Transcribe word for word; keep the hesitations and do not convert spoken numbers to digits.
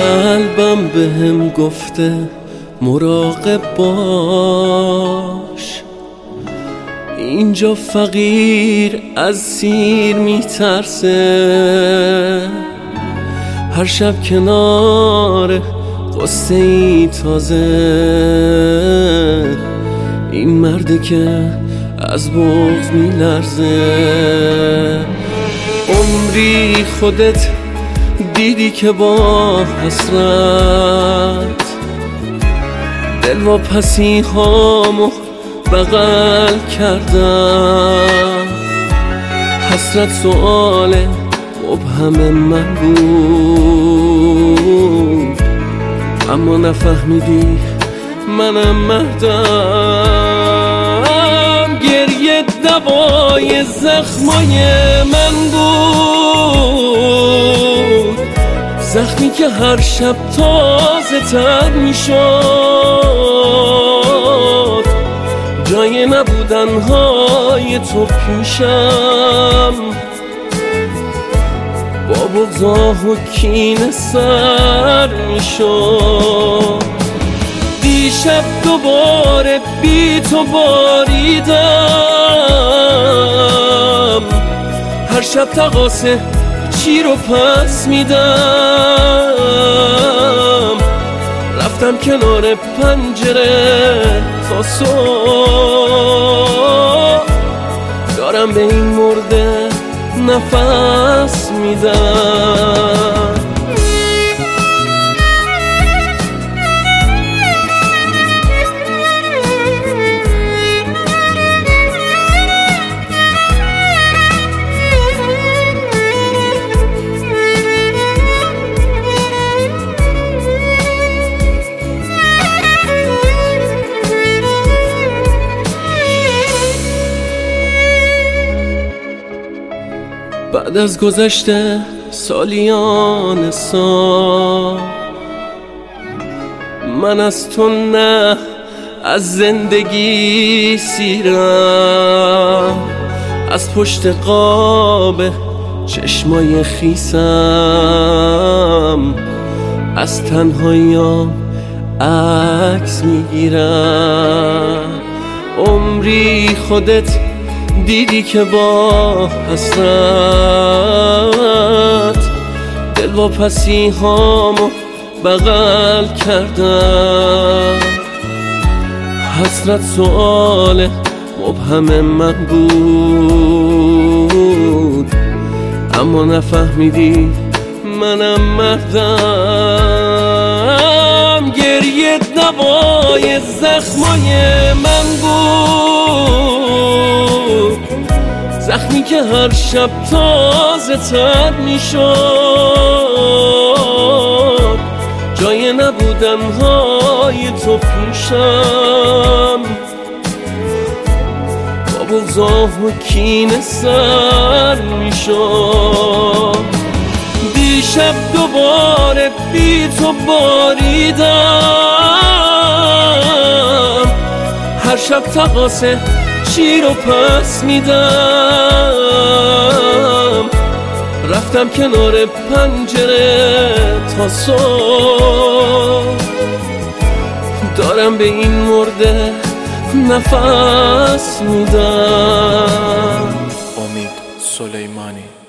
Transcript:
قلبم بهم گفته مراقب باش، اینجا فقیر از سیر میترسه، هر شب کنار قصه ای تازه، این مرده که از بغض میلرزه. عمری خودت دیدی که با حسرت دل و پسی هامو بغل کردم، حسرت سؤال مبهم من بود، اما نفهمیدی منم مردم. گریه دوای زخمای من بود، زخمی که هر شب تازه تر می شد، جای نبودن های تو پیشم، با بغضا و کینه سر می شد. دیشب دوباره بی تو باریدم، هر شب تقاسه چی رو پس میدم، رفتم کنار پنجره تا صبح، دارم به این مرده نفس میدم. بعد از گذشته سالیان سال، من از تو نه از زندگی سیرم، از پشت قاب چشمای خیسم از تنهاییام عکس میگیرم. عمری خودت دیدی که با حسرت دل و پسی هامو بغل کردم، حسرت سؤال مبهم من بود، اما نفهمیدی منم مردم. گریه دوای زخمای من بود، زخمی که هر شب تازه تر می شد، جای نبودن های تو پیشم، با بغضا و کینه سر می شد. دیشب دوباره بی تو باریدم، هر شب تقاسه چی رو پس میدم، رفتم کنار پنجره تا صبح، دارم به این مرده نفس میدم. امید سلیمانی.